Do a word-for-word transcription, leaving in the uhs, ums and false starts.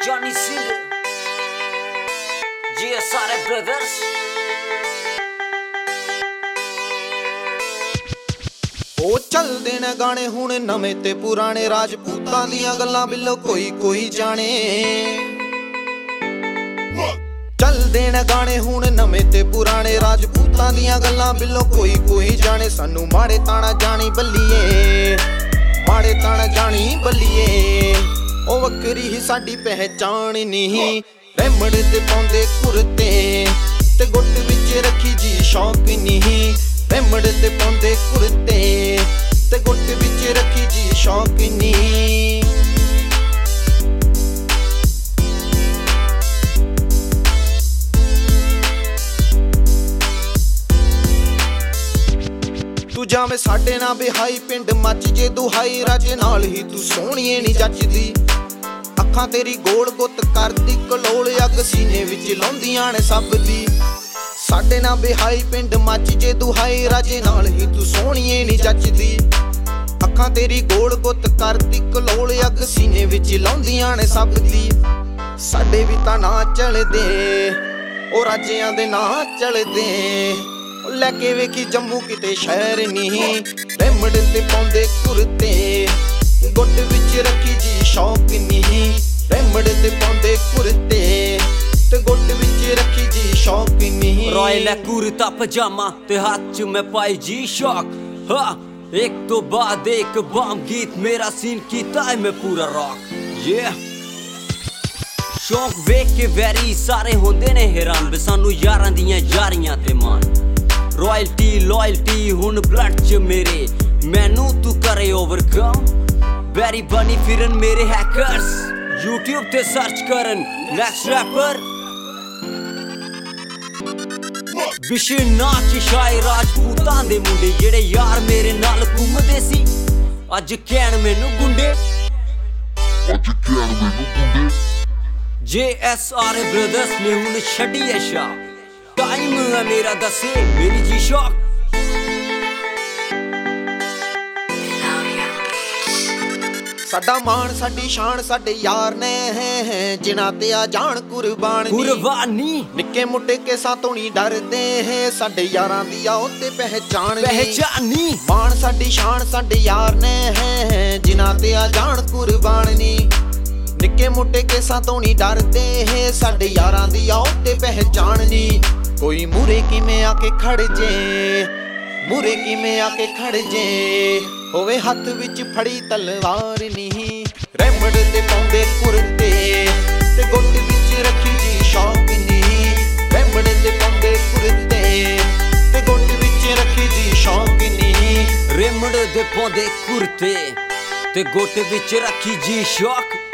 Johnny Singer, G S R Brothers। ਉਹ ਚੱਲਦੇ ਨੇ ਗਾਣੇ ਹੁਣ ਨਵੇਂ ਤੇ ਪੁਰਾਣੇ, ਰਾਜਪੂਤਾਂ ਦੀਆਂ ਗੱਲਾਂ ਬਿੱਲੋ ਕੋਈ ਕੋਈ ਜਾਣੇ। ਚੱਲਦੇ ਨੇ ਗਾਣੇ ਹੁਣ ਨਵੇਂ ਤੇ ਪੁਰਾਣੇ, ਰਾਜਪੂਤਾਂ ਦੀਆਂ ਗੱਲਾਂ ਬਿੱਲੋ ਕੋਈ ਕੋਈ ਜਾਣੇ। ਸਾਨੂੰ ਮਾੜੇ ਤਾਣਾ ਜਾਣੀ ਬੱਲੀਏ, ਮਾੜੇ ਤਾਣਾ ਜਾਣੀ ਬੱਲੀਏ। ਉਹ ਵੱਖਰੀ ਹੀ ਸਾਡੀ ਪਹਿਚਾਣ ਨਹੀਂ, ਰੈਮੜ ਤੇ ਪਾਉਂਦੇ ਕੁਰਤੇ ਤੇ ਗੁੱਟ ਵਿੱਚ ਰੱਖੀ ਜੀ ਸ਼ੌਕ ਨਹੀਂ। ਰੈਮੜ ਤੇ ਪਾਉਂਦੇ ਕੁਰਤੇ ਤੇ ਗੁੱਟ ਵਿੱਚ ਰੱਖੀ ਜੀ ਸ਼ੌਕ ਨਹੀਂ। ਤੂੰ ਜਾਵੇਂ ਸਾਡੇ ਨਾਲ ਬਿਹਾਈ, ਪਿੰਡ ਮੱਚ ਜੇ ਦੁਹਾਈ, ਰਾਜੇ ਨਾਲ ਹੀ ਤੂੰ ਸੋਹਣੀਏ ਨੀ ਜੱਜਦੀ। ਅੱਖਾਂ ਤੇਰੀ ਗੋਲ ਗੁੱਤ ਕਰਦੀ ਕਲੋਲ, ਅੱਗ ਸੀਨੇ ਵਿੱਚ ਲਾਉਂਦੀਆਂ ਨੇ ਸਭ ਦੀ। ਸਾਡੇ ਨਾਲ ਬਿਹਾਈ, ਪਿੰਡ ਮੱਚ ਜੇ ਦੁਹਾਈ, ਰਾਜੇ ਨਾਲ ਹੀ ਤੂੰ ਸੋਹਣੀਏ ਨੀ ਜੱਜਦੀ। ਅੱਖਾਂ ਤੇਰੀ ਗੋਲ ਗੁੱਤ ਕਰਦੀ ਕਲੋਲ, ਅੱਗ ਸੀਨੇ ਵਿੱਚ ਲਾਉਂਦੀਆਂ ਨੇ ਸਭ ਦੀ। ਸਾਡੇ ਵੀ ਤਾਂ ਨਾ ਚੱਲਦੇ, ਉਹ ਰਾਜਿਆਂ ਦੇ ਨਾਂ ਚੱਲਦੇ। ਲੈ ਕੇ ਵੇਖੀ ਜੰਮੂ ਕਿਤੇ ਸ਼ਹਿਰ ਨਹੀਂ, ਰੈਮੜ ਤੇ ਪਾਉਂਦੇ ਕੁਰਤੇ ਗੁੱਟ ਵਿੱਚ ਰੱਖੀ ਜੀ ਸ਼ੌਕ ਨਹੀਂ। ਰੈਮੜ ਤੇ ਪਾਉਂਦੇ ਕੁਰਤੇ ਤੇ ਗੁੱਟ ਵਿੱਚ ਰੱਖੀ ਜੀ ਸ਼ੌਕ ਨਹੀਂ। रॉयल है कुर्ता पजामा ते हाथ च मैं पाई जी शॉक। हाँ एक तो बाद एक बम गीत, मेरा सीन कीता है मैं पूरा रॉक। ये शौक वेख के वैरी सारे होंदे ने हैरान, वे सानू यारां दियां यारियां ते मान। रॉयल्टी लॉयल्टी हुण ब्लड च मेरे, मैनू तू करे ओवरकम। वैरी बनी फिरन मेरे हैकर्स, यूट्यूब ते सर्च करन नेक्स्ट रैपर। विशे नाच शाए राजपूतां दे मुंडे, जेड़े यार मेरे नाल घूमदे सी अज कहण मैनू गुंडे। जे एस आर ब्रदर्स ने हुण छड्डी है शाह, टाइम है मेरा दसे मेरी जी शौक। ਸਾਡਾ ਮਾਣ ਸਾਡੀ ਸ਼ਾਨ ਸਾਡੇ ਯਾਰ ਨੇ, ਜਿਨ੍ਹਾਂ ਤੇ ਆ ਜਾਣ ਕੁਰਬਾਨ ਕੁਰਬਾਨੀ। ਨਿੱਕੇ ਮੁੱਟੇ ਕੇਸਾਂ ਤੋਂ ਨਹੀਂ ਡਰਦੇ, ਸਾਡੇ ਯਾਰਾਂ ਦੀ ਆਓ ਤੇ ਪਹਿਚਾਣ ਪਹਿਚਾਨੀ। ਮਾਣ ਸਾਡੀ ਸ਼ਾਨ ਸਾਡੇ ਯਾਰ ਨੇ, ਜਿਨ੍ਹਾਂ ਤੇ ਆ ਜਾਣ ਕੁਰਬਾਨੀ। ਨਿੱਕੇ ਮੁੱਟੇ ਕੇਸਾਂ ਤੋਂ ਨਹੀਂ ਡਰਦੇ, ਸਾਡੇ ਯਾਰਾਂ ਦੀ ਆਓ ਤੇ ਪਹਿਚਾਣ ਨੀ। ਕੋਈ ਮੂਰੇ ਕਿਵੇਂ ਆ ਕੇ ਖੜ ਜੇ, ਮੂਰੇ ਕਿਵੇਂ ਆ ਕੇ ਖੜ ਜੇ, ਹੋਵੇ ਹੱਥ ਵਿੱਚ ਫੜੀ ਤਲਵਾਰ ਨਹੀਂ। ਰੈਮੜ ਤੇ ਪਾਉਂਦੇ ਕੁਰਤੇ ਤੇ ਗੁੱਟ ਵਿੱਚ ਰੱਖੀ ਜੀ ਸ਼ੌਕ ਨਹੀਂ। ਰੈਮੜ ਤੇ ਪਾਉਂਦੇ ਕੁਰਤੇ ਤੇ ਗੁੱਟ ਵਿੱਚ ਰੱਖੀ ਜੀ ਸ਼ੌਕ ਨਹੀਂ। ਰੈਮੜ ਦੇ ਪਾਉਂਦੇ ਕੁਰਤੇ ਤੇ ਗੁੱਟ ਵਿੱਚ ਰੱਖੀ ਜੀ ਸ਼ੌਕ।